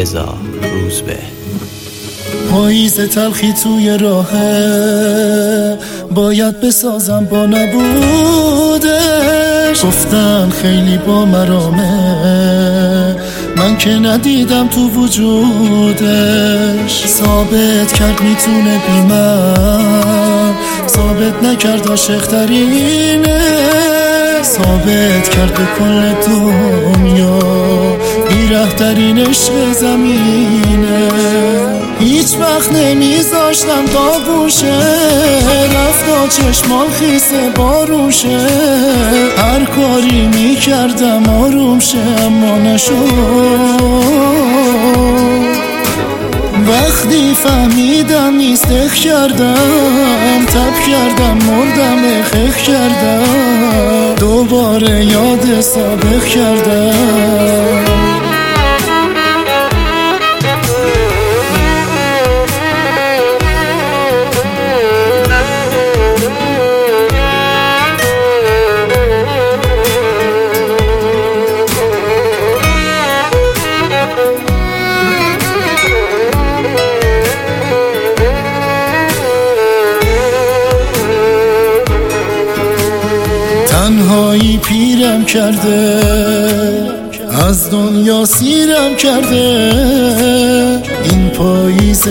رضا روزبه. پاییز تلخی توی راهه، باید بسازم با نبودش. گفتن خیلی با مرامه، من که ندیدم تو وجودش. ثابت کرد میتونه بی من، ثابت نکرد عاشق‌ترینه. ثابت کرد به کل دنیا بی‌رحم‌ترین عشق زمینه. هیچ وقت نمیذاشتم داغوشه، رفت چشمان خیسه باروشه. هر کاری میکردم آروم شه اما نشد. وقتی فهمیدم نیست اخ کردم، تب کردم مردم اخ کردم. دوباره یاد سابق کردم. تنهایی پیرم کرده، از دنیا سیرم کرده. این پاییز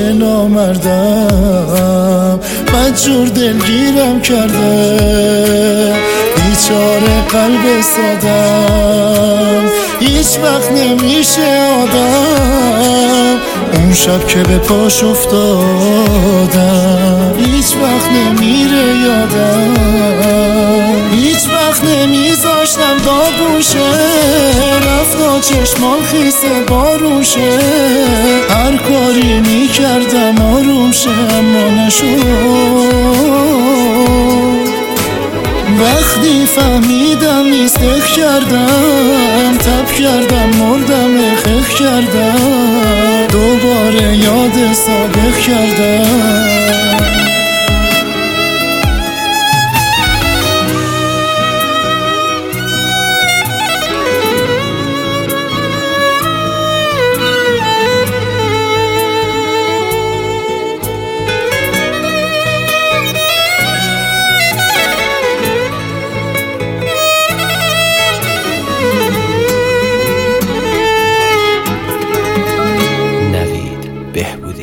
نامردم بدجور دلگیرم کرده. بیچاره قلب سادم هیچ وقت نمیشه آدم. اون شب که به پاش افتادم هیچ وقت نمیره یادم. هیچ وقت نمیذاشتم داغوشه، رفت چشمان خیسه باروشه. هر کاری میکردم آروم شه اما نشد. وقتی فهمیدم نیست اخ کردم، تب کردم مردم اخ کردم. دوباره یاد سابق کردم. بهبودی.